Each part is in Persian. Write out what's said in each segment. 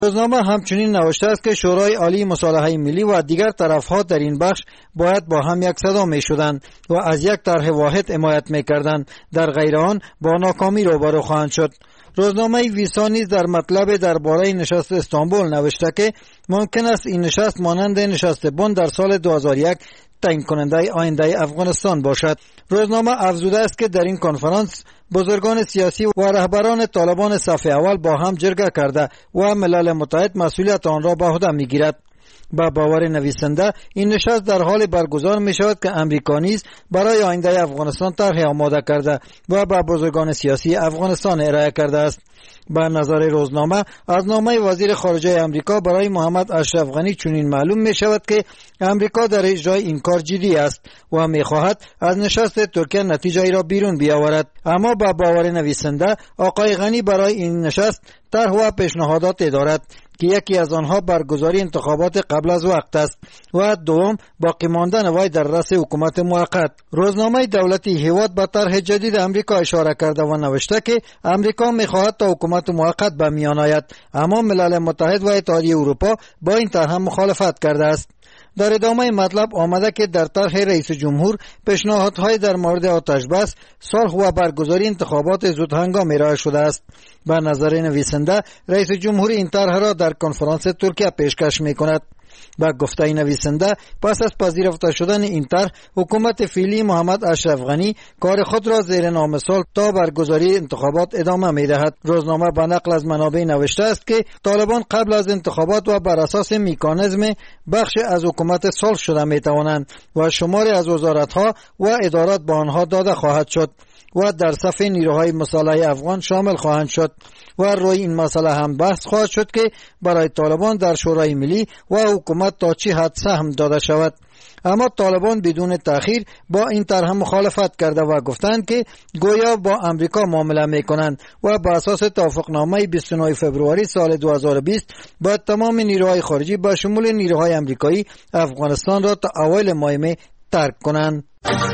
روزنامه همچنین نوشته است که شورای عالی مصالحه ملی و دیگر طرفها در این بخش باید با هم یک صدا می شدند و از یک طرح واحد حمایت می کردند، در غیر آن با ناکامی روبرو خواهند شد. روزنامه ویسا نیز در مطلب درباره نشست استانبول نوشته که ممکن است این نشست مانند نشست بن در سال 2001 تعیین کننده آینده افغانستان باشد. روزنامه افزوده است که در این کنفرانس بزرگان سیاسی و رهبران طالبان صف اول با هم جرگه کرده و ملل متحد مسئولیت آن را به عهده میگیرد. با باور نویسنده این نشست در حال برگزار می شود که امریکا نیز برای آینده افغانستان طرح آماده کرده و به بزرگان سیاسی افغانستان ارائه کرده است. به نظر روزنامه از نامه وزیر خارجه امریکا برای محمد اشرف غنی چنین معلوم می شود که امریکا در اجرای این کار جدی است و می خواهد از نشست ترکیه نتیجه ای را بیرون بیاورد. اما به باور نویسنده آقای غنی برای این نشست طرح و پیشنهادات دارد که یکی از آنها برگزاری انتخابات قبل از وقت است و دوم باقی ماندن وی در رأس حکومت موقت. روزنامه دولتی هیواد به طرح جدید امریکا اشاره کرده و نوشته که امریکا می‌خواهد تا حکومت موقت به میان آید، اما ملل متحد و اتحادیه اروپا با این طرح مخالفت کرده است. در ادامه مطلب آمده که در طرح رئیس جمهور پیشنهادهای در مورد آتش بس، صلح و برگزاری انتخابات زود هنگام ارائه شده است. به نظر نویسنده رئیس جمهور این طرح را در کنفرانس ترکیه پیشکش می‌کند. با گفته نویسنده پس از پذیرفته شدن این طرح حکومت فعلی محمد اشرف غنی کار خود را زیر نام صلح تا برگزاری انتخابات ادامه می‌دهد. روزنامه به نقل از منابع نوشته است که طالبان قبل از انتخابات و بر اساس مکانیزم بخش از حکومت صلح شده می‌توانند و شماری از وزارت‌ها و ادارات به آنها داده خواهد شد و در صف نیروهای مصالحه افغان شامل خواهند شد و روی این مسئله هم بحث خواهد شد که برای طالبان در شورای ملی و حکومت تا چه حد سهم داده شود. اما طالبان بدون تأخیر با این طرح مخالفت کرده و گفتند که گویا با امریکا معامله میکنند و بر اساس توافقنامه 29 فوریه سال 2020 با تمام نیروهای خارجی به شمول نیروهای امریکایی افغانستان را تا اوایل ماه می ترک کنند.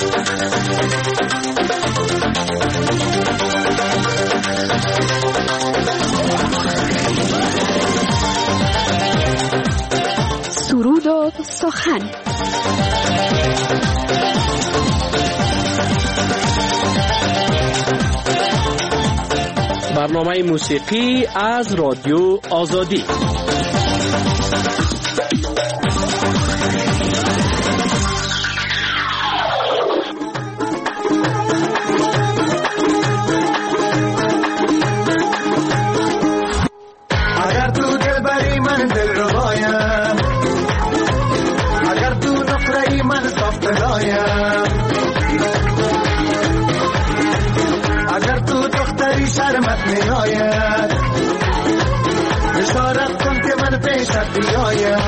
سرود و سخن. برنامه موسیقی از رادیو آزادی. اگر تو دل بری من دل ربایم، اگر تو نفری من صف رایم، اگر تو دختری شرمت می آید، اشارت کن که من پیشت بیایم.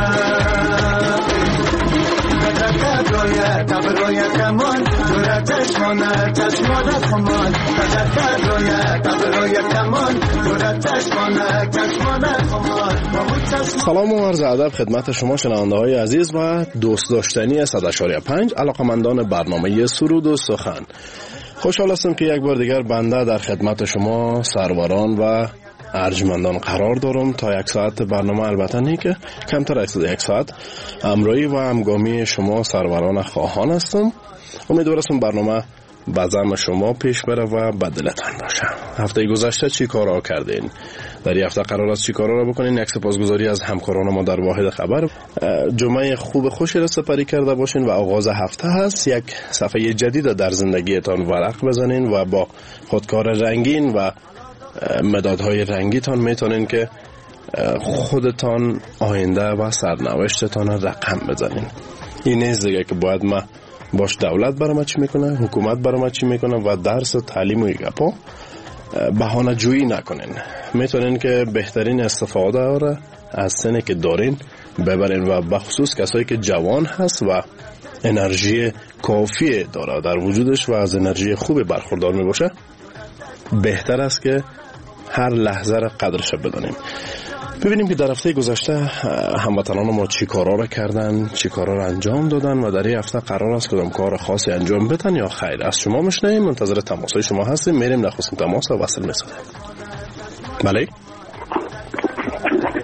تجرد رویت اب رویت کمان دور چشمانه چشمانه خمان، تجرد رویت اب رویت کمان دور چشمانه چشمانه خمان. سلام و عرض ادب خدمت شما شنونده های عزیز و دوست داشتنی 100.5 علاقمندان برنامه سرود و سخن. خوشحال هستم که یک بار دیگر بنده در خدمت شما سروران و ارجمندان قرار دارم تا یک ساعت برنامه، البته نه که کمتر از یک ساعت همراهی و همگامی شما سروران خواهان هستم. امیدوارم برنامه به زعم شما پیش بره و به دلتان باشه. هفته گذشته چی کارا کردین؟ در این هفته قرار است چی کارا را بکنین؟ یک سپاسگزاری از همکاران ما در واحد خبر. جمعه خوب خوشی را سپری کرده باشین و آغاز هفته هست. یک صفحه جدید در زندگیتان ورق بزنین و با خودکار رنگین و مدادهای رنگیتان میتونین که خودتان آینده و سرنوشتتان رقم بزنین. این نیست دیگه که باید ما باش دولت برام چی میکنه، حکومت برام چی میکنه و درس و تعلیم و گپا بهانه جویی نکنین. میتونین که بهترین استفاده را از سنی که دارین ببرین و بخصوص کسایی که جوان هست و انرژی کافی داره در وجودش و از انرژی خوب برخوردار میباشه، بهتر است که هر لحظه را قدرش بدانیم. ببینیم که در هفته گذشته هموطنان ما چی کارا را کردن، چی کارا را انجام دادن و در این هفته قرار است کدام کار خاصی انجام بدن یا خیر. از شما میشنویم، منتظر تماسهای شما هستیم. میریم نخستین تماس و وصل میسازیم. بله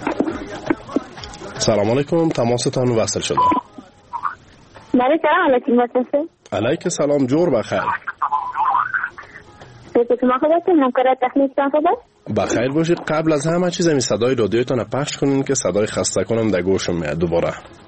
سلام علیکم، تماستان وصل شده. بله سلام علیکم. علیک سلام، جور بخیر. بخیر باشید. قبل از همه چیز این صدای رادیوتان پخش کنین که صدای خسته کنم در گوشم میاد دوباره.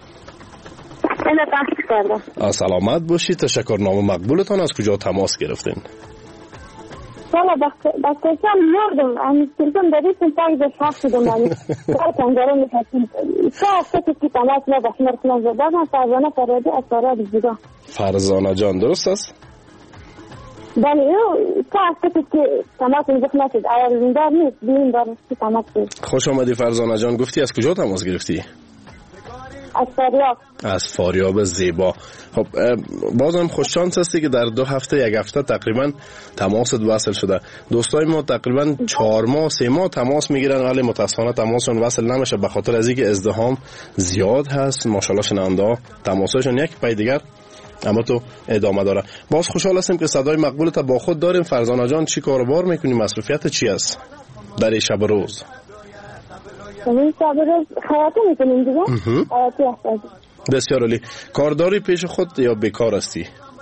سلامت باشید. تشکرنامه مقبولتان از کجا تماس گرفتین؟ والا بخشم یاردم امی سلطان دادیتون تایی به شخص شدم ولی تنگاره میخواستیم چه هسته که تماس نباشم کنم زدم فرزانه فرادی از فرادی دیگه. فرزانه جان درست است؟ بله چه هسته که تماس نزد نشد اول زندار نیست بیم دار که تماس شد. خوش آمدی فرزانه جان. گفتی از کجا تماس گرفتی؟ از فاریاب. از فاریاب زیبا. خب بازم خوش شانس هستی که در 2 هفته 1 هفته تقریبا تماست وصل شده. دوستای ما تقریبا 4 ماه 3 ماه تماس میگیرن ولی متاسفانه تماسشون وصل نمیشه به خاطر از اینکه ازدحام زیاد هست. ماشاءالله شنونده تماساشون یک پای دیگر اما تو ادامه داره. باز خوشحال هستیم که صدای مقبولت با خود داریم. فرزانه جان چی کار و بار میکنی؟ مصروفیت چی است در شب و روز؟ این شب روز خیاطی میکنیم دیگه. خیاطی هست. بسیار عالی. کارداری پیش خود یا بیکار هستی؟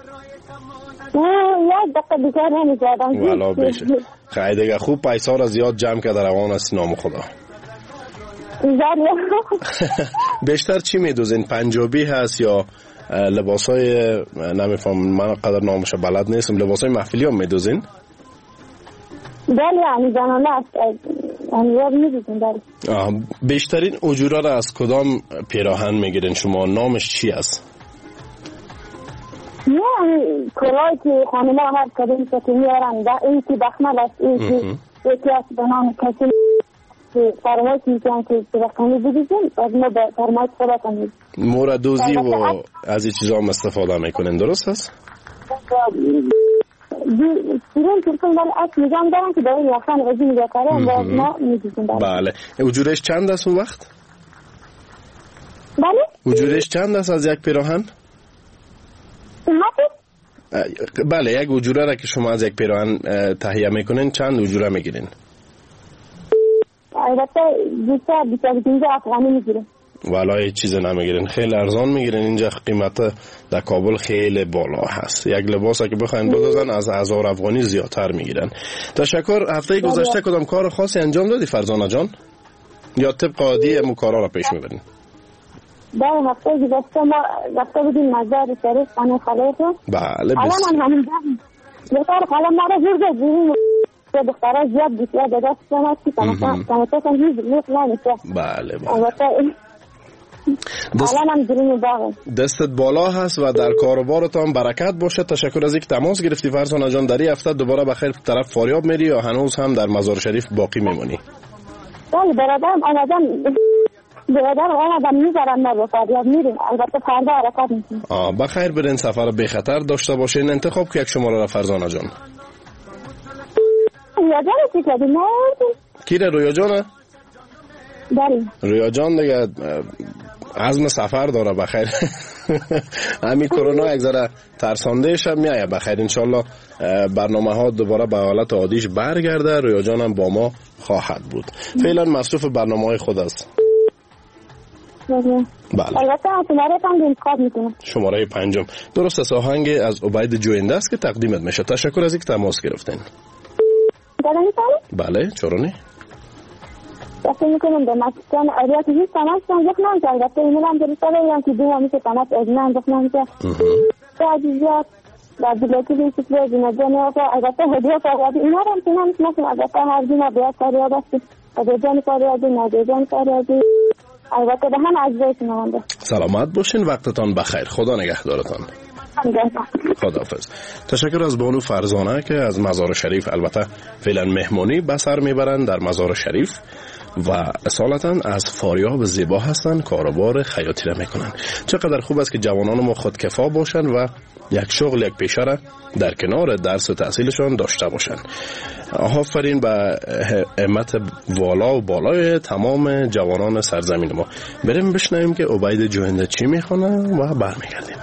یک دقیقه بیکار نمی‌کردم. والا بشه. خیلی دیگه خوب پیسا را زیاد جمع کرده روان هستی نام خدا. بیشتر چی میدوزین؟ پنجابی هست یا لباسای نمیفهم من قدر نامش بلد نیستم، لباسای محفلی هم میدوزین؟ بله یعنی زنانه است. بیشترین اجوره را از کدام پیراهن میگیرین شما؟ نامش چی است؟ نه کلایی که خانم ها هر کدوم که میارن این که بخمل است این که یکی از به نام کسی که فرمایش میکنن که رقمی بودیزیم از ما به فرمایش خودتان میدیم موردوزی و از این چیزا هم استفاده میکنین درست است؟ سیرون ترکون ولی اصل نظام دارن که داری یخان غزی میگه کاره و ما میدیزیم. بله. اجورش چند است اون وقت؟ بله؟ اجورش چند است از یک پیراهن؟ بله یک اجوره را که شما از یک پیراهن تهیه میکنین چند اجوره میگیرین؟ البته 225 افغانی میگیرین. والا هیچ چیز نمیگیرین، خیلی ارزان میگیرین. اینجا قیمت در کابل خیلی بالا هست. یک لباس که بخواین بدوزن از 1000 افغانی زیادتر میگیرن. تشکر. هفته گذشته کدام کار خاصی انجام دادی فرزانه جان؟ یا طبق عادی امو کارا را پیش میبرین؟ بله هفته گذشته ما رفته بودیم مزار شریف خانه خاله. بله الان همین دختر خاله ما را زور زدیم دخترها زیاد بسیار به دست کنند که تماشا هیچ لیق نمیشه. بله الان هم درون باغ. دستت بالا هست و در کاروبارتان برکت باشه. تشکر از اینکه تماس گرفتی فرزانه جان. در این هفته دوباره بخیر طرف فاریاب میری یا هنوز هم در مزار شریف باقی میمونی؟ بله برادرم آمدم میذارم ما با فاریاب میریم. البته فردا حرکت میکنیم. بخیر برین، سفر بی خطر داشته باشین. انتخاب که یک شماره را فرزانه جان. رویا جان چی کردی؟ کی را رویا جانه؟ بله رویا جان دیگه عزم سفر داره. بخیر همین کرونا یک ذره ترسانده شب میایه. بخیر انشالله برنامه ها دوباره به حالت عادیش برگرده. رویا جان هم با ما خواهد بود. فعلا مصروف برنامه های خود است. بله البته شماره 5 انتخاب میکنم. شماره 5 درست است. آهنگ از عبید جوینده است که تقدیمت میشه. تشکر از اینکه تماس گرفتین. بله چرا نه؟ دسته میکنم به مکسان آریات هیچ تماس تنظیق نمیشه. البته ایمیل هم درسته بگیرم که دو همیشه تماس اجنه انجاق نمیشه. به عزیزیات و بلیتی بیشت به جنجه نیافه. البته هدیه فاریابی اینا رو هم که نمیشناسیم. البته هر دینا بیاد فاریاب هستی هدیجان فاریابی نادیجان فاریابی. البته به هم عزیزه شنونده سلامت باشین. وقتتان بخیر. خدا نگهدارتان. خداحافظ. تشکر از بانو فرزانه که از مزار شریف البته فعلا مهمانی به سر میبرن در مزار شریف و اصالتا از فاریاب زیبا هستن. کاروبار خیاطی را میکنن. چقدر خوب است که جوانان ما خودکفا باشن و یک شغل یک پیشه را در کنار درس و تحصیلشان داشته باشن. آفرین به همت والا و بالای تمام جوانان سرزمین ما. بریم بشنویم که عبید جوینده چی میخونه و برمیگردیم.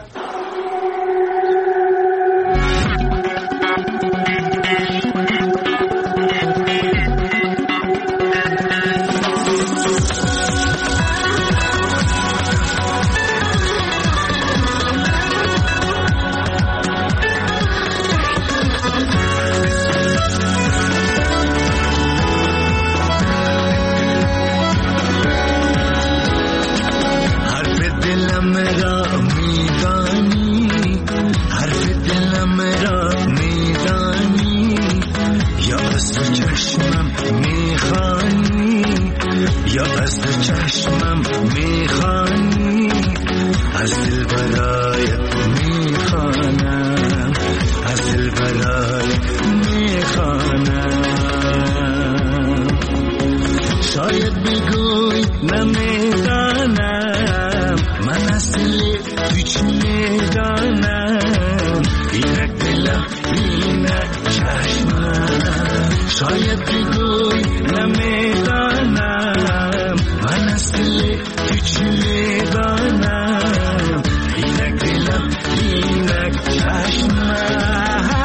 از دو چشمم میخوانی، از دل برایت میخوانم، از دل برایت میخوانم. شاید بگوی نمیدانم، من از دل تو چی میدانم، اینک دلم اینک چشمم. شاید بگوی نمیدانم، من از دل تو چی میدانم، اینک دلم اینک چشمم.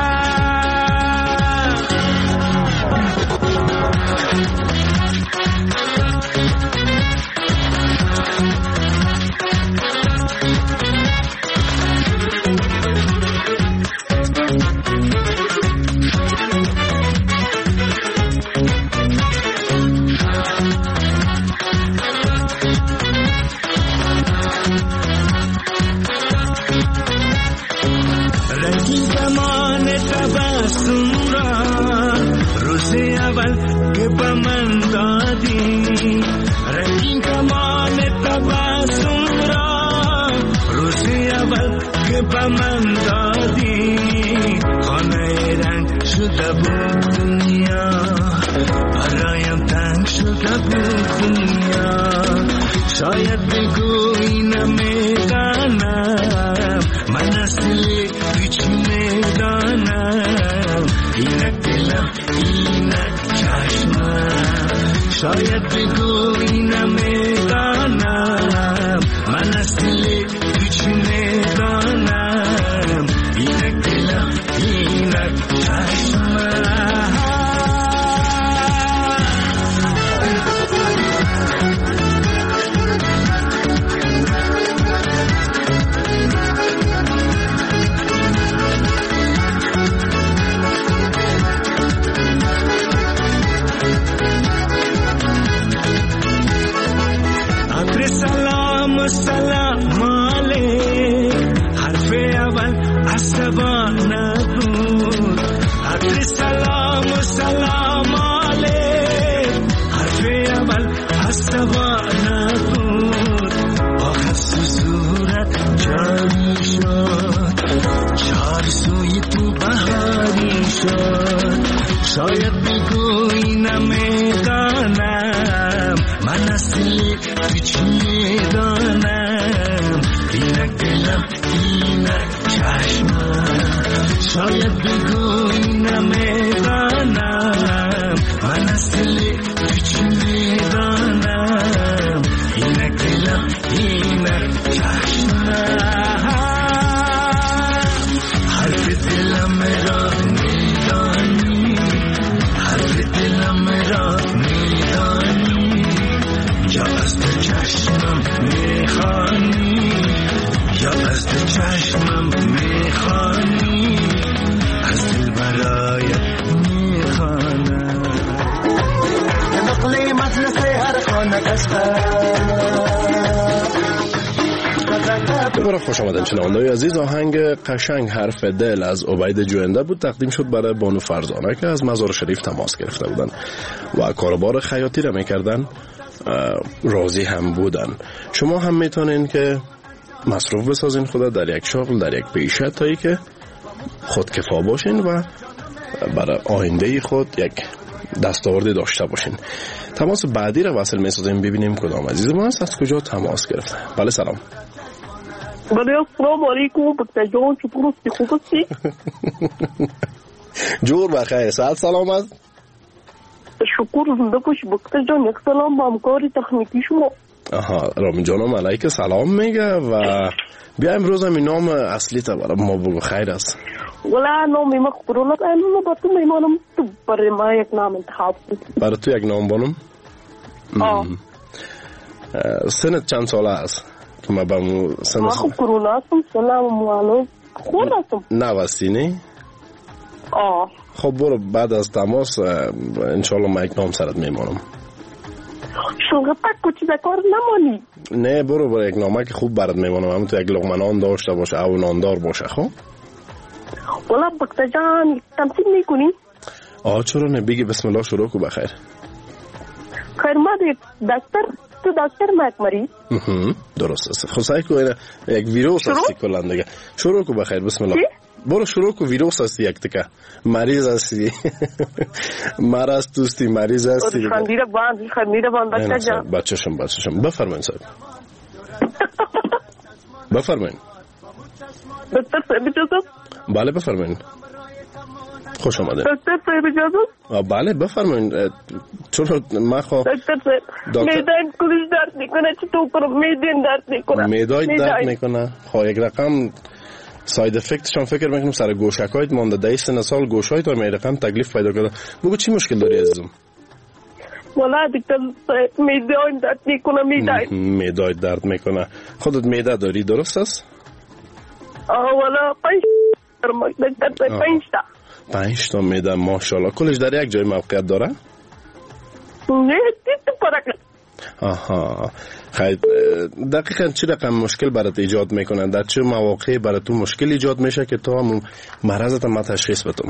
من دادی خانه رنگ شده بود دنیا، برایم تنگ شده بود دنیا. شاید بگوی نمیدانم، من از دل تو چی میدانم، اینک دلم اینک چشمم. شاید بگوی نمیدانم، من از دل تو چی میدانم، اینک دلم اینک چشمم. سلام سلام علیک، حرف اول عصبا نبود. عطر سلام سلام علیک، حرف اول عصبا نبود. آخر صورت جاری شد، چاری سوی تو بهاری شد. شاید بگوی نمیدانم، من از دل تو چی میدانم، اینک دلم اینک چشمم. شاید بگوی نمیدانم، من از دل تو چی میدانم، اینک دلم اینک چشمم. حرف دلم را میدانی، حرف دلم را میدانی، یا از تو چشمم میخوانی، یا از تو چشمم میخوانی، از دل برایت میخوانم. نقلی مجلس هر خانه دوباره خوش آمدن شنونده‌های عزیز. آهنگ قشنگ حرف دل از عبید جوینده بود، تقدیم شد برای بانو فرزانه که از مزار شریف تماس گرفته بودن و کاروبار خیاطی را میکردن، راضی هم بودن. شما هم میتونین که مصروف بسازین خود در یک شغل، در یک پیشه، تا ای که خودکفا باشین و برای آینده خود یک دستاوردی داشته باشین. تماس بعدی را وصل میسازیم، ببینیم کدام عزیز ما است، از کجا تماس گرفته. بله سلام. بله السلام علیکم بکتا جان، چطور هستی؟ خوب هستی؟ جور بخیر، ساعت سلام است. شکر زنده باشی بکتا جان. یک سلام با همکار تکنیکی شما. آها، رامین جانم علیک سلام میگه و بیا امروز هم نام اصلی تا برای ما بگو، خیر است. ولی نامی ما خبرونت اینو با تو میمانم، تو برای ما یک نام انتخاب کنی. برای تو یک نام بانم؟ سنت چند ساله است؟ که ما با مو سنت ما خوب کرونا هستم، سلام علیکم. خود هستم. نوستی نی؟ خب برو بعد از تماس انشالله ما یک نام سرت میمانم. شلغه پک کچی بکار نمانی. نه برو یک نامه که خوب برات میمانم، همون تو یک لقمه نان داشته باشه او ناندار باشه. خب والا بکتا جان تمثیل میکنی؟ چرا نه، بگی بسم الله شروع کو بخیر. خیر ما دکتر تو دکتر ما یک مریض درست است. خب سعی کن یک ویروس هستی کلا دیگه. شروع کو بخیر بسم الله. برو شروع کو ویروس هستی یک تکه مریض هستی مرض توستی مریض هستی خندیده باند دکتر جان بچه‌شم بفرمایید صاحب بفرمایید دکتر صاحب اجازه بله بفرمایید خوش آمدید دکتر صاحب اجازه بله بفرمایید چون ما خو دکتر صاحب میدان کلیش درد میکنه چطور کنم میدان درد میکنه میدان درد میکنه خب یک رقم ساید افکتشون فکر میکنم سر گوشکایت مونده 10 سال گوشایت و می رقم تکلیف پیدا کرده بگو چی مشکل داری عزیزم والا دکتر میدان درد میکنه میدان درد میکنه خودت میده داری درست است والا 5 تا میده ماشاءالله کلش در یک جای موقعیت داره نه تو پرک آها خیلی دقیقاً چه رقم مشکل برات ایجاد میکنن در چه مواقعی برات تو مشکل ایجاد میشه که تو هم مرضت ما تشخیص بدم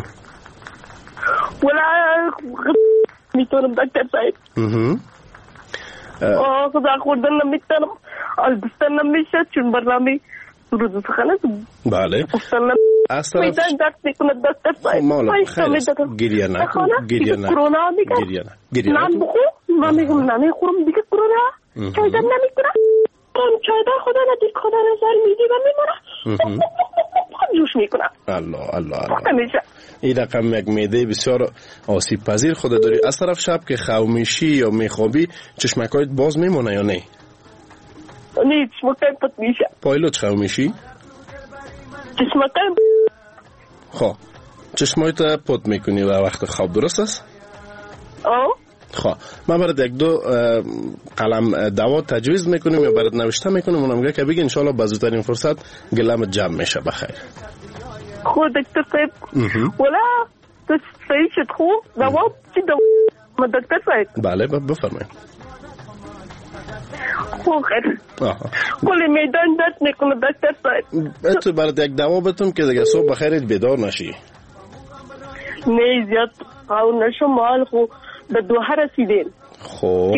ولا میتونم دکتر صاحب خدا خوردن نمیتونم البستن نمیشه چون برنامه سرود سخن بله اصلا میدان درد میکنه دکتر صاحب گریه نکن کرونا میگه نان بخور من میگم نمیخورم دیگه کرونا چای دم نمیکنه اون چای دم خدا ندید خدا نظر میدی و میمونه جوش میکنه الله این رقم یک معده بسیار آسیب پذیر خود داری از طرف شب که خو میشی یا میخوابی چشمکایت باز میمونه یا نه نه چشمکایت پت میشه پایلوت خو میشی چشمکایت خب چشمایت پت میکنی و وقت خواب درست است خب ما برات یک دو قلم دوا تجویز میکنیم یا برات نوشته میکنیم اونم میگه که بگی انشالله با زودترین فرصت گلم جمع میشه بخیر خود دکتر صاحب ولا تو صحیح شد خوب دوا چی دوا دکتر صاحب بله بفرمایید خوب خیر کلی میدان درد میکنه دکتر صاحب تو برات یک دوا بتون که دیگه صبح بخیرت بیدار نشی نه زیاد قاون نشم مال خوب به دوها رسیدیم خوب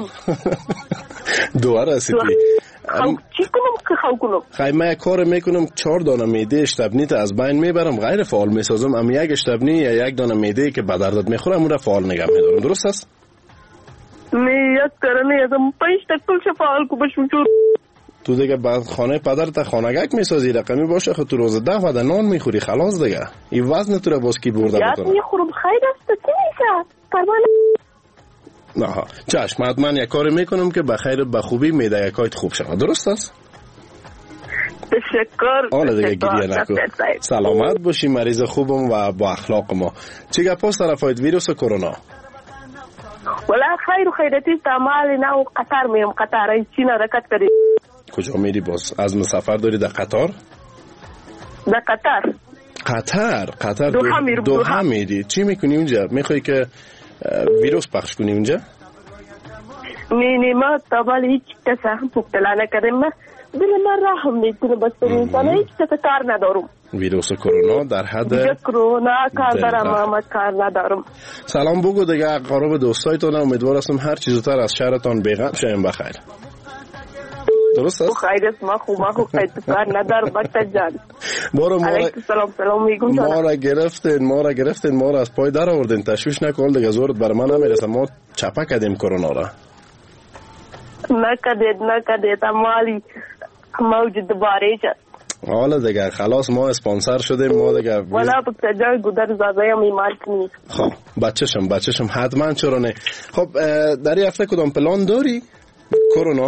دوها رسیدی چی کنم که خواهو کنم خیلی من یک کار میکنم 4 دانه میده اشتبنیت از بین میبرم غیر فعال میسازم اما یک اشتبنی یا یک دانه میده که به دردت میخوره اون را فعال نگم میدارم درست است؟ نه یک کرنه ازم 5 تا کل فعال کو بشم چور تو دیگه بعد خانه پدرت خانگک میسازی رقمی باشه خود تو روز 10 وعده نان میخوری خلاص دیگه این وزن تو را باز کی برده بکنه یک میخورم خیر است چی میشه پروانه نه چشم حتما یک کاری میکنم که بخیر به خوبی میده یکایت خوب شود درست است؟ تشکر حالا دیگه گریه نکن سلامت باشی مریض خوبم و با اخلاق ما چه گپاست طرفایت ویروس کرونا ولا خیر و خیرتی استعمال نه قطر میرم قطر این چین حرکت کردی کجا میری باز از مسافر داری در قطار در قطر دوحه میری چی میکنی اونجا میخوای که ویروس پخش کنی اونجا نه ما طبعا هیچ کس هم مبتلا نکردیم دل من رحم میکنه بس پر انسان هیچ کس کار ندارم ویروس کرونا در حد کرونا کار دارم ما کار ندارم سلام بگو دیگه اقارب دوستایتون امیدوار هستم هر چیز زودتر از شهرتان بیغم شیم بخیر درست است خیر است ما خوب خیر کار ندارم بچه جان علیکم سلام میگم ما را گرفتین ما را از پای در آوردین تشویش نکن دیگه زورت بر من نمیرسه ما چپه کردیم کرونا را نکدید مالی موجود دوباره شد حالا دیگه خلاص ما اسپانسر شدیم ما دیگه والا بکتا جای گودر زازه هم ایمال کنید خب بچه‌شم حتما چرا نه خب در این هفته کدام پلان داری کرونا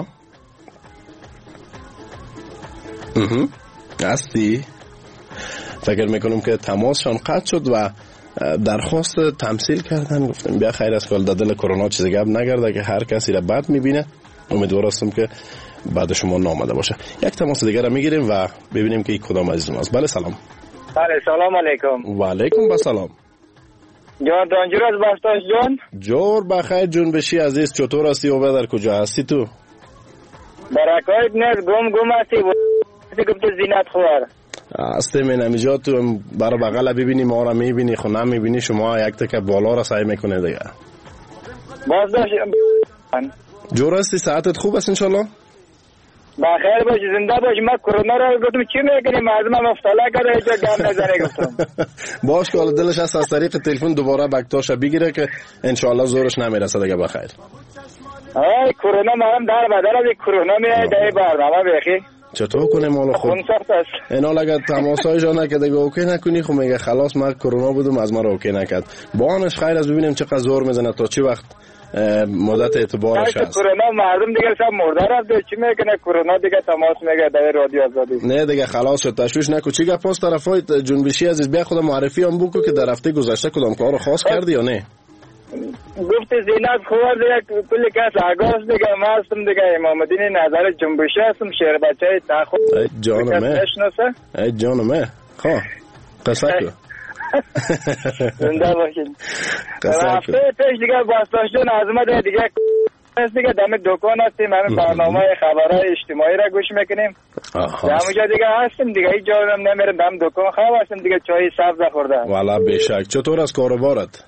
هستی فکر میکنم که تماسشان قطع شد و درخواست تمثیل کردن گفتم بیا خیر از کل دل کرونا چیزی گپ نگرده که هر کسی را بد میبینه امیدوار هستم که بعد شما نامده باشه یک تماس دیگر را میگیریم و ببینیم که کدام عزیزم است بله سلام بله سلام علیکم و علیکم السلام جان دانجور از بستاش جان جور بخیر جون بشی عزیز چطور هستی و در کجا هستی تو برکایت نیست گم هستی گفت زینت خوار هستی من امیجا تو برای بغل ببینی ما را میبینی خو نمیبینی شما یک تک بالا را سعی میکنه دیگه بازداشت جور هستی؟ ساعتت خوب است انشالله؟ بخیر باشی، زنده باشی. من کرونا رو گفتم چی میکنی؟ مردم مفتاله کرده اینجا گم نزنه گفتم. باش که حالا دلش هست از طریق تلفن دوباره بکتاش بگیره که انشالله زورش نمیرسه دیگه. بخیر. آی کرونا منم در بدل از کرونا میاد در برنامه بخی. چطور کنیم حالا خود؟ خون سخت است. اینا اگه تماسای جا نکرده دیگه اوکی نکنی خب میگه خلاص من کرونا بودم از ما رو اوکی نکرد. با آنش خیر از ببینیم چقدر زور میزنه تا چی وقت مدت اعتبارش هست. کرونا مردم دیگه سب مرده رفته چی میکنه کرونا دیگه تماس میگه در رادیو آزادی. نه دیگه خلاص شد تشویش نکو. چی گپ است طرفای جنبشی عزیز؟ بیا خودم معرفی هم بکو که در هفته گذشته کدام کارو خاص کردی یا نه؟ گفت زینت خوار دیگه کلی کس آگاز دیگه ما هستم دیگه امام الدین نظر جنبشی هستم شعر بچه تاخو. ای جانمه ای جانمه خواه قصه کو زنده باشین. هفته پیش دیگه باستاشتون عظمت دیگه دیگه دم دکان هستیم همین برنامه خبرهای اجتماعی را گوش میکنیم. همونجا دیگه هستیم دیگه هیچ جا نمیرم دم دکان خواب هستیم دیگه چای سبز خورده. والا بشک. چطور از کاروبارت؟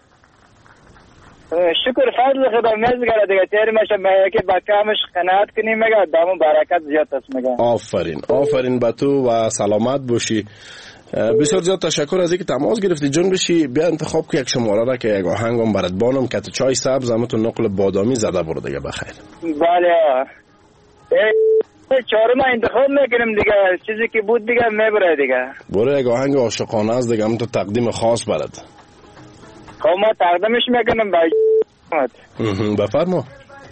شکر فضل خدا میگه دیگه تیر میشه میگه که با کمش قناعت کنیم میگه دامون برکت زیاد است میگه. آفرین آفرین به تو و سلامت باشی. بسیار زیاد تشکر از اینکه تماس گرفتی. جون بشی بیا انتخاب که یک شماره را که یک آهنگم برات بانم که تو چای سبز همتو نقل بادامی زده برو دیگه. بخیر. بله چهارم انتخاب میکنیم دیگه چیزی که بود دیگه میبره دیگه. برو یک آهنگ عاشقانه است دیگه همتو تقدیم خاص برات. خب ما تقدیمش میکنم به بفرما.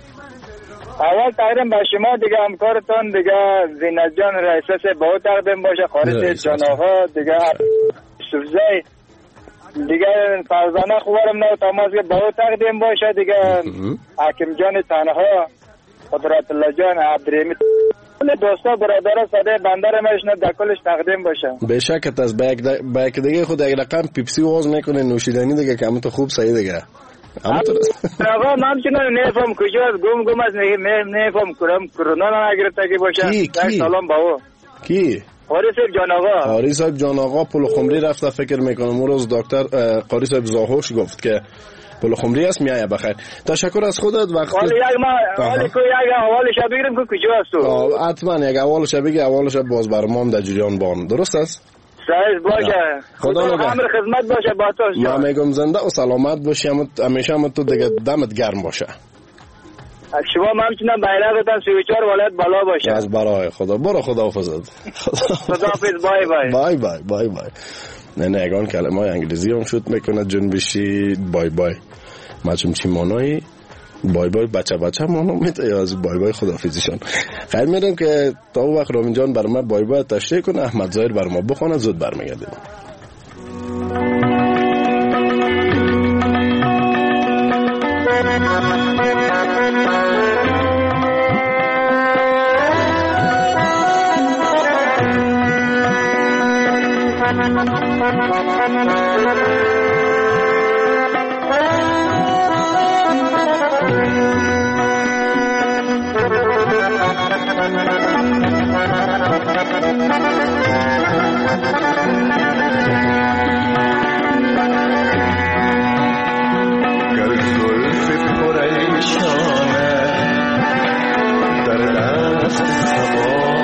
اول تقدیم به شما دیگه همکارتان دیگه زینت جان رئیسه با او تقدیم باشه. خارج جان آقا دیگه سوزای دیگه فرزانه خوبارم نو تماس که با او تقدیم باشه دیگه. حکیم جان تنها قدرت الله جان عبدالرحیم دوستا برادر صدای بندر میشنه در کلش تقدیم باشه. بشکت از با یک دیگه خود یک رقم پیپسی واز میکنه نوشیدنی دیگه که همون تو خوب صحیح دیگه. آقا من چنان نفهم کجاست گم است نفهم کرونا نگرفته که باشه. سلام با او کی؟ قاری صاحب جان آقا. قاری صاحب جان آقا پول خمری رفته فکر میکنم اون روز دکتر قاری صاحب زاهوش گفت که پول خمری است میایه. بخیر تشکر از خودت. وقت حالا یک ما حالا کو یک اولش بگیرم که کجاست تو؟ حتما یک اولش بگی اولش باز برام در جریان بان. درست است؟ صحیح باشه. خدا امر خدمت باشه با تو. من میگم زنده و سلامت باشی همیشه هم تو دیگه دمت گرم باشه. شما همچنان بیرقتان 34 ولایت بالا باشه. از برای خدا. برو خداحافظت. خداحافظ. بای بای. بای بای بای بای. نه اگان کلمه های انگلیزی هم شد میکنه جنبشی بای بای مچم چی مانایی بای بای بچه مانو میده یا از بای بای خداحافظیشان. خیلی میرم که تا اون وقت رامین جان برای ما بای بای تشریح کنه. احمد ظاهر برای ما بخونه زود برمیگردیم.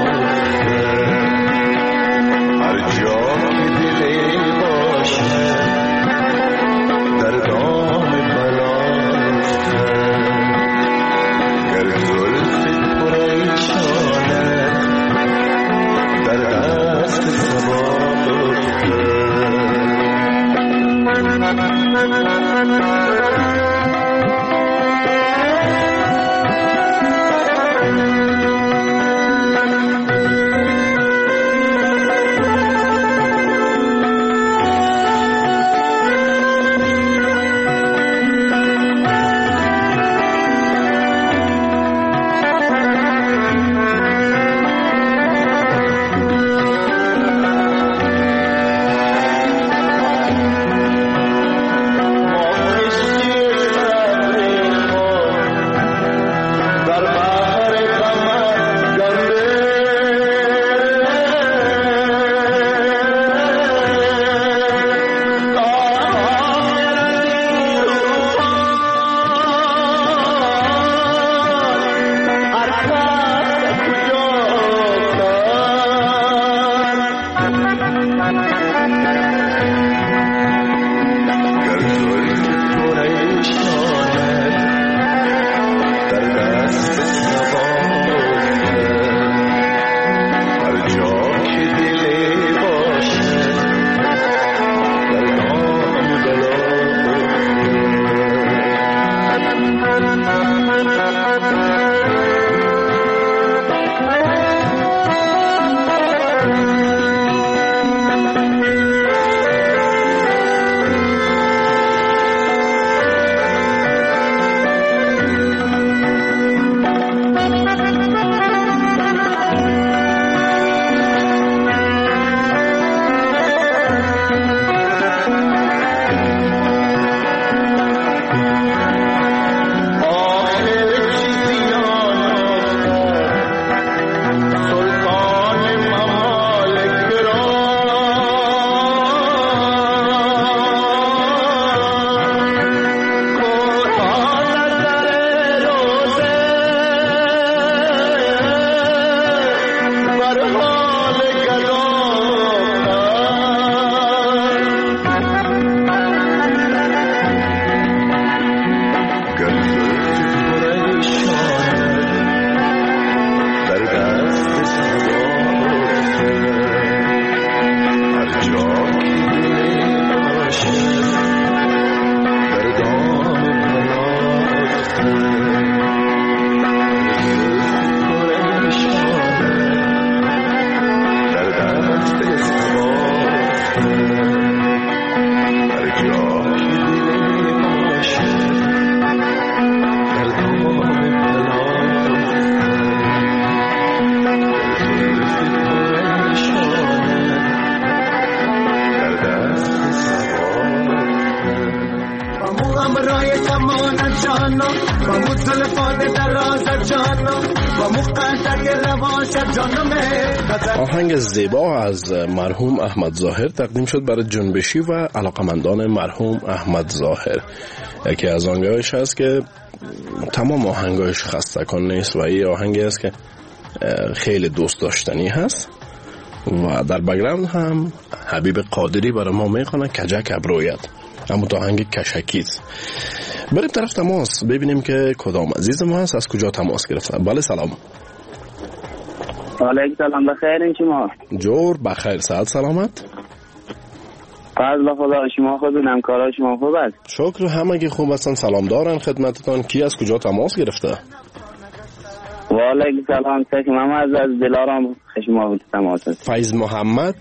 هر جا که دلی باشه آهنگ زیبا از مرحوم احمد ظاهر تقدیم شد برای جنبشی و علاقمندان مرحوم احمد ظاهر. یکی از آهنگایش هست که تمام آهنگایش خسته کن نیست و این آهنگی است که خیلی دوست داشتنی هست و در بگراند هم حبیب قادری برای ما میخونه کجک ابرویت، اما تو آهنگ کشکیز. بریم طرف تماس ببینیم که کدام عزیز ما هست، از کجا تماس گرفتن. بله سلام. علیکم سلام، بخیر شما؟ جور بخیر، صحت سلامت؟ فضل خدا، شما خوب؟ همکارا شما خوب است؟ شکر، همگی خوب هستن. سلام دارن خدمتتان. کی از کجا تماس گرفته؟ و علیکم سلام، سخی محمد از دلارام شما تماس است. فیض محمد؟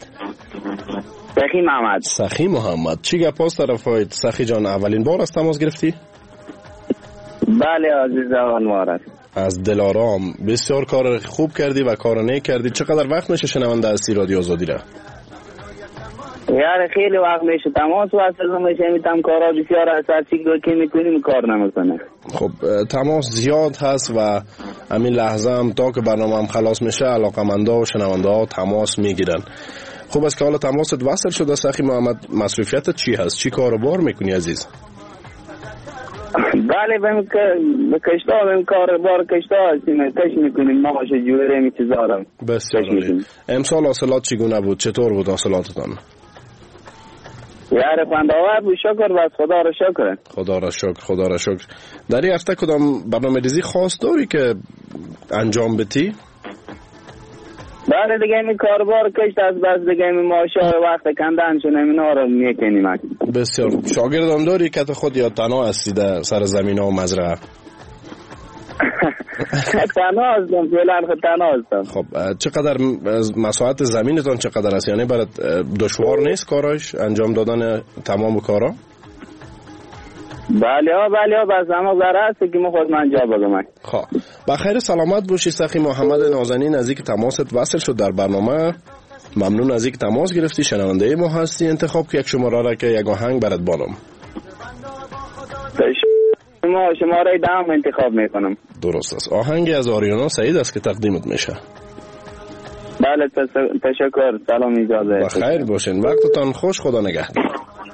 سخی محمد. چی گپاس طرفایت سخی جان؟ اولین بار از تماس گرفتی؟ بله عزیز، اول بار است. از دلارام. بسیار کار خوب کردی و کار نیک کردی. چقدر وقت میشه شنونده هستی رادیو آزادی را؟ یار خیلی وقت میشه تماس وصل میشه، میتونم کارا بسیار اساسی که میکنیم کار نمیکنه. خب تماس زیاد هست و همین لحظه هم تا که برنامه هم خلاص میشه علاقمندا و شنونده ها تماس میگیرن. خوب است که حالا تماست وصل شده. سخی محمد، مصروفیتت چی هست؟ چی کار و بار میکنی عزیز؟ بله به کشتا کار بار کشتا هستیم، کش میکنیم، ماش جوره می چیزارم. بسیار عالی. امسال حاصلات چگونه بود؟ چطور بود حاصلاتتان؟ یار خوانداور بود، شکر بس، خدا را شکر. خدا را شکر. در این هفته کدام برنامه ریزی خاص داری که انجام بدی؟ بله دیگه این کاربار کشت از بس دیگه این ماشا وقت کندن شونه اینا رو میکنیم. بسیار. شاگردان داری که خود یا تنها هستی در سر زمین ها و مزرعه؟ تنها هستم، فعلا تنها هستم. خب چقدر مساحت زمینتان چقدر است؟ یعنی برات دشوار نیست کاراش انجام دادن تمام کارا؟ بله بس اما ذره هست که ما خود من جا بگم. خب بخیر سلامت باشی سخی محمد نازنین. از اینکه تماست وصل شد در برنامه ممنون. از اینکه تماس گرفتی. شنونده ما هستی. انتخاب که یک شماره را که یک آهنگ برات بانم. شماره 10 انتخاب میکنم. درست است. آهنگی از آریانا سعید است که تقدیمت میشه. بله تشکر. سلام، اجازه. بخیر باشین، وقتتان خوش، خدا نگهدار.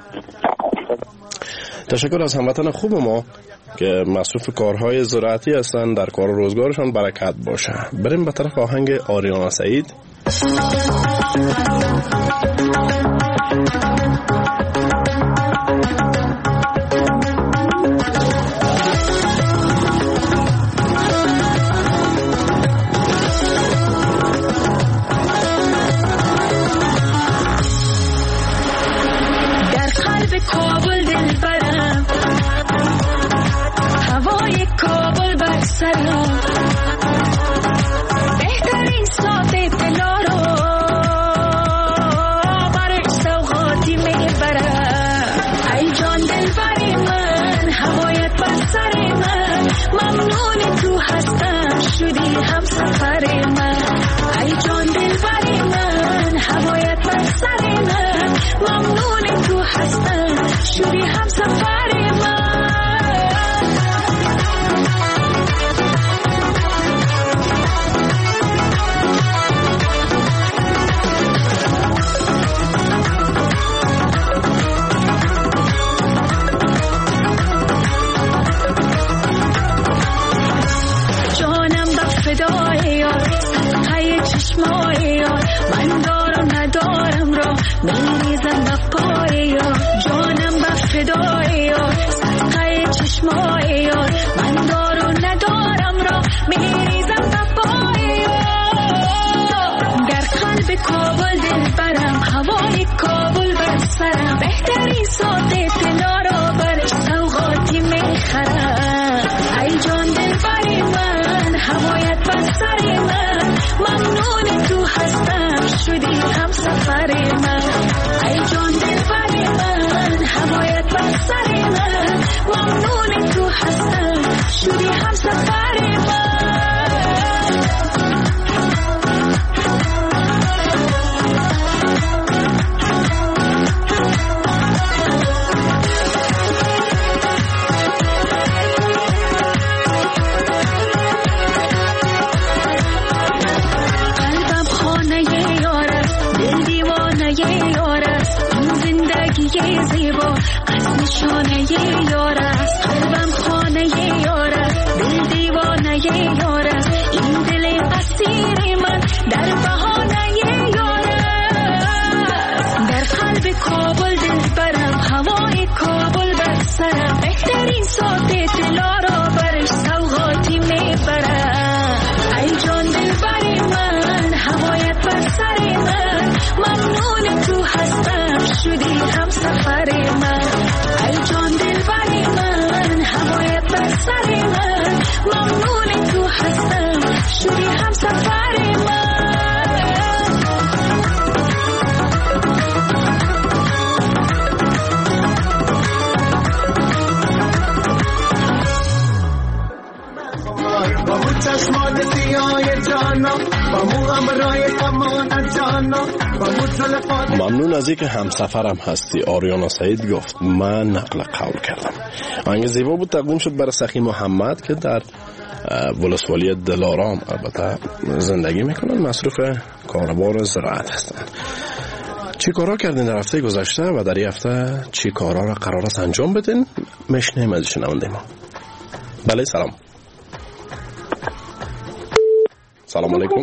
تشکر از هموطن خوب ما که مصروف کارهای زراعتی هستند. در کار و روزگارشان برکت باشه. بریم به طرف آهنگ آریانا سعید. بهترین ساعت دلار رو برای سوغاتی میبرم. ای جان دلبری من، هوایت بر سر من، ممنون تو هستم شدی هم سفر من. ای جان دلبری من، هوایت بر سر من، ممنون تو هستم شدی هم سفر من. من دارم ندارم را میریزم به پای یار، جانم به فدای یار، صدقه چشمای یار. من دارم ندارم را میریزم به پای یار. در قلب کابل دل برم، هوای کابل بر سرم، بهترین ساعت طلا را بر سوغاتی میخرم. ای جان دل بری من، هوایت بر سر من، ممنون تو هستم شدی هم سفر من. ای جان دل بری من، هوایت بر سر من، ممنون تو هستم شدی هم سفر من. ممنون از اینکه همسفرم هستی. آریانا سعید گفت من نقل قول کردم. آهنگ زیبا بود، تقدیم شد برای سخی محمد که در ولسوالی دلارام البته زندگی میکنن، مصروف کاربار زراعت هستن. چی کارا کردین در هفته گذشته و در این هفته چی کارا را قرار است انجام بدین؟ میشنیم از شنونده ما. بله سلام. سلام علیکم.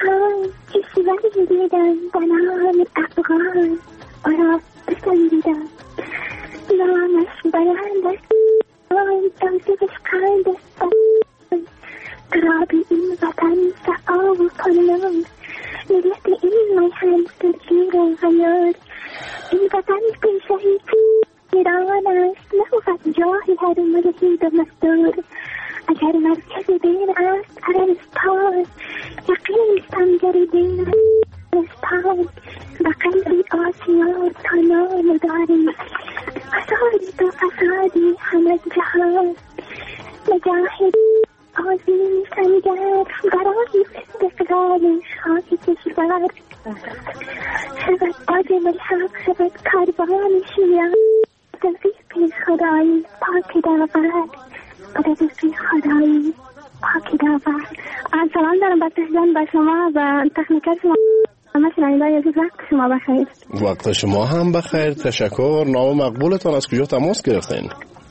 Grabe in Watan Sa'aw Panam Nilete in my hands to zero hayat In Watan bin Shahid Niranas Nahufat Jahi had a Majid of Mastur Agar Markaz Din Ast Aristan Yaqeen Stangari Din Aristan Baqalbi Asiyar Tana Mudari Asadi to Asadi Hamad Jahan Mujahid آزین سنگر برای استقلال خاک کشور شود عادم الحق شود کاروان شیعه توفیق خدایی پاک داور توفیق خدایی پاک داور. سلام دارم با تهجان با شما و تکنیکر شما همه شنونده‌های عزیز. وقت شما بخیر. وقت شما هم بخیر. تشکر. نام مقبولتان از کجا تماس گرفتین؟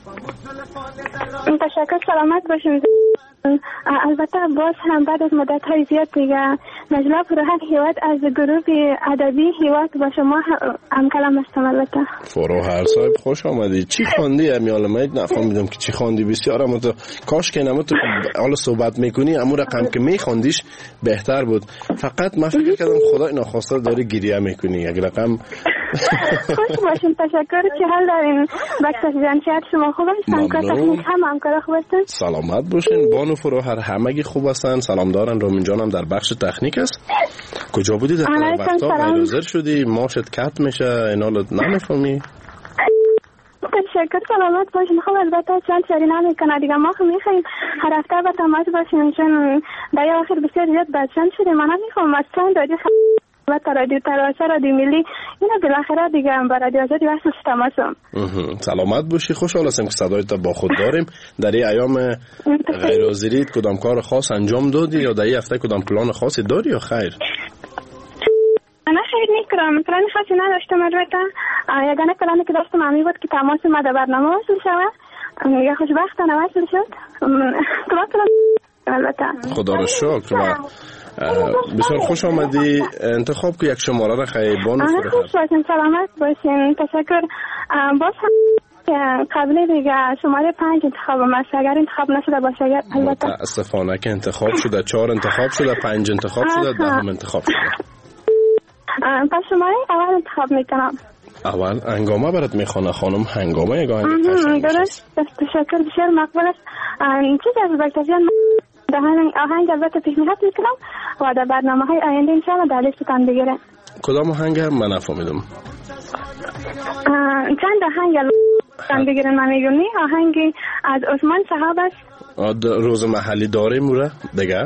تشکر. سلامت باشین. البته باز هم بعد از مدت‌های زیاد دیگه نجلا فروهر هیواد از گروه ادبی هیواد با شما هم کلام هستم. البته فروهر صاحب خوش آمدی. چی خواندی؟ امیالمید نفهمیدم که چی خواندی. بسیار اما تو کاش که نمو تو حالا صحبت میکنی امو رقم که میخوندیش بهتر بود. فقط من فکر کردم خدای ناخواسته داری گریه میکنی. یک رقم خوش باشین. تشکر. چه حال دارین؟ بچه‌ها جان شاید شما خوب هستن؟ کار تکنیک هم همکارا خوب هستن؟ سلامت باشین. بانو فروهر همگی خوب هستن. سلام دارن. رامین جانم در بخش تکنیک است. کجا بودی در وقتا؟ غیرحاضر شدی؟ ماشت کت میشه اینا رو نمیفهمی؟ تشکر. سلامت باشین. خب البته چند سری نمیکنه دیگه. ما خب میخواییم هر هفته با تماس باشیم چون در آخر بسیار زیاد بدشن شدیم. من میخوام از چند رادیو و رادیو تراشه رادیو ملی اینا بالاخره دیگه با رادیو آزادی واسه تماسم. سلامت باشی. خوشحال هستم که صدایت با خود داریم. در این ایام غیر حاضریت کدام کار خاص انجام دادی یا در این هفته کدام پلان خاصی داری یا خیر؟ انا خیر نکردم. پلان خاصی نداشتم. البته یگانه پلانی که داشتم همین بود که تماس ما در برنامه وصل شود. یا خوشبختانه وصل شد. البته خدا رو شکر. بسیار خوش آمدی. انتخاب که یک شماره را خیبان فروهر. خوش باشین. سلامت باشین. تشکر. باز هم قبل دیگه شماره 5 انتخاب است. اگر انتخاب نشده باشه البته متاسفانه که انتخاب شده. 4 انتخاب شده، 5 انتخاب شده، 10 انتخاب شده. پس شماره اول انتخاب میکنم. اول هنگامه برات میخوانه خانم. هنگامه یک درست. تشکر. بسیار مقبول است. چیز از بکتریان آهنگ البته پیشنهاد میکنم و در برنامه های آینده انشاءالله در لیستتان بگیره. کدام آهنگ من نفهمیدم؟ چند آهنگ بگیرن من میگونی. آهنگی از عثمان صحاب است. روز محلی داره موره دیگه.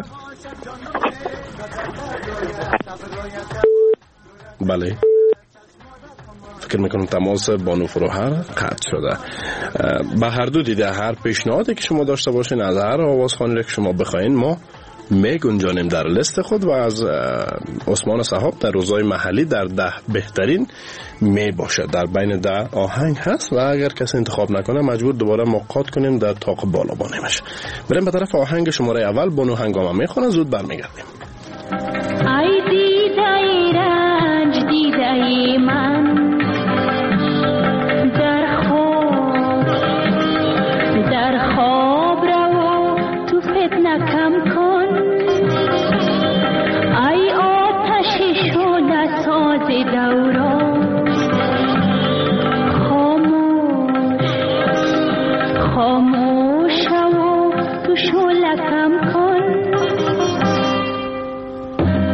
بله فکر میکنم تماس بانو فروهر قطع شده. به هر دو دیده هر پیشنهادی که شما داشته باشین از هر آوازخوانی که شما بخواین ما میگنجانیم در لیست خود و از عثمان صحاب در روزهای محلی در 10 بهترین می باشه. در بین 10 آهنگ هست و اگر کسی انتخاب نکنه مجبور دوباره مقاط کنیم در طاق بالا بانیمش. بریم به طرف آهنگ شماره اول. بانو هنگامه میخونه. زود برمیگردیم. ای دیدای رنج دیدای من در خواب رو تو فتنه کم کن. ای آتش شده ساز دوران خاموش و تو شعله کم کن.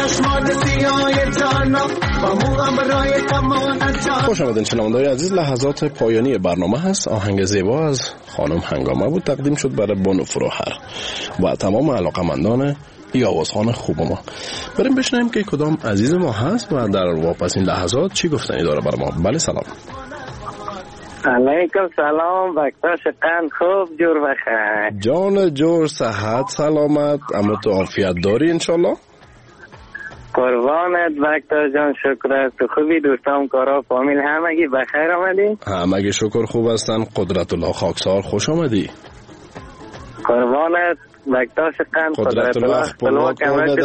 چشمان سیاه جانا و موام برای کمان جان. خوش آمدین شنونده‌های عزیز. لحظات پایانی برنامه هست. آهنگ زیبا از خانم هنگامه بود تقدیم شد برای بانو فروهر و تمام علاقمندان ای آوازخوان خوب ما. بریم بشنویم که کدام عزیز ما هست و در واپس این لحظات چی گفتنی داره برای ما. بله سلام. علیکم سلام. وقتاش قند خوب جور بخیر. جان جور صحت سلامت. اما تو عافیت داری انشالله؟ قربانت وقتاش جان. شکر. تو خوبی؟ دوستان کارا فامیل همگی بخیر آمدی؟ همگی شکر خوب هستن. قدرت الله خاکسار خوش آمدی. قربانت وقتاش قند. قدرت الله خپلواک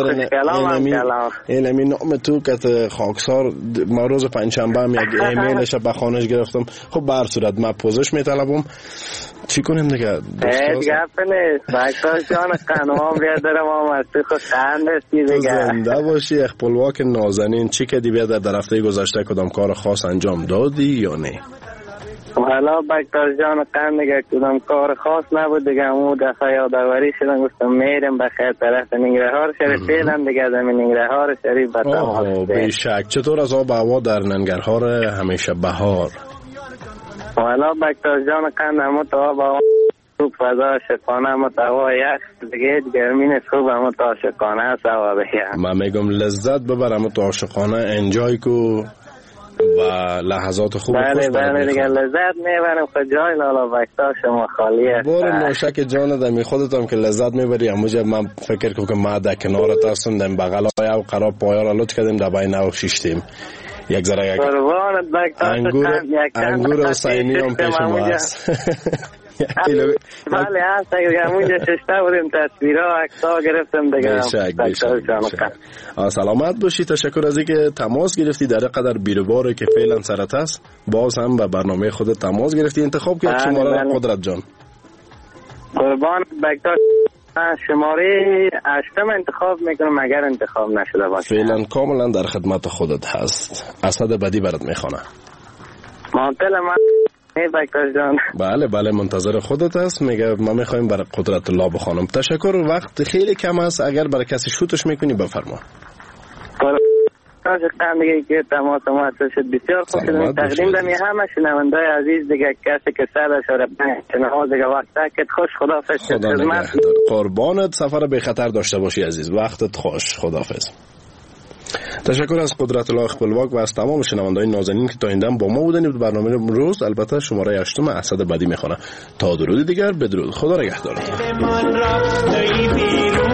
این همین نام تو که خاکسار ما روز پنجشنبه هم یک ایمیلش به خانش گرفتم. خب به هر صورت من پوزش میطلبم. چی کنیم دیگه؟ گپ نیست. وقتاش جان قنوام بیادرم هم از تو خود قند هستی دیگه. زنده باشی. خپلواک نازنین. چی که دی بیادر در هفته گذشته کدام کار خاص انجام دادی یا نه؟ حالا بکتاش جان قند دیگه کدام کار خاص نبود دیگه. اون دفعه یادآوری شدن گفتم میرم بخیر طرف ننگرهار شریف. فعلا دیگه در ننگرهار شریف به تمام. بیشک. چطور از آب هوا در ننگرهار همیشه بهار؟ حالا بکتاش جان قند همون تا آب هوا خوب فضا عاشقانه. اما تا هوا یخ دیگه گرمی نیست. خوب همون تا عاشقانه سوا بگیم. من میگم لذت ببر همون تا عاشقانه انجای کو و لحظات خوب. بله دیگه لذت میبرم. خود جای لالا وقتا شما خالیه. باره نوشک جان دمی خودتم که لذت میبری. اموجه من فکر کنم که ما در کنارت هستم دم بغل های او قرار پایا را لط کردیم در بین او شیشتیم. یک ذره انگور حسینی هم پیش ما هست. بله هست. اونجا ششته بودیم تصویرها عکس‌ها گرفتم دیگه. سلامت باشی. تشکر از اینکه تماس گرفتی. در قدر بیروباره که فعلا سرت هست باز هم به برنامه خودت تماس گرفتی. انتخاب که شماره قدرت جان. قربان بکتاش شماره 8 انتخاب میکنم اگر انتخاب نشده باشه. فعلا کاملا در خدمت خودت هست. اسد بدی برات میخوانه. معطل من بکتاش جان. بله منتظر خودت هست. میگه ما میخوایم برای قدرت الله بخوانم. تشکر. وقت خیلی کم است. اگر برای کسی شوتش میکنی بفرما. قدرت دیگه که تماس ما شد بسیار خوب شد. تقدیم دمی همه شنوندای عزیز دیگه کسی که 100.5 شنواز دیگه وقتا که خوش. خداحافظ. خدمت قربانت. سفر به خطر داشته باشی عزیز. وقتت خوش. خداحافظ. تشکر از قدرت الله خپلواک و از تمام شنوندگان نازنین که تا این دم با ما بودن. برنامه امروز البته شماره 8 اسد بدی میخونه. تا درود دیگر بدرود. خدا نگهدارت.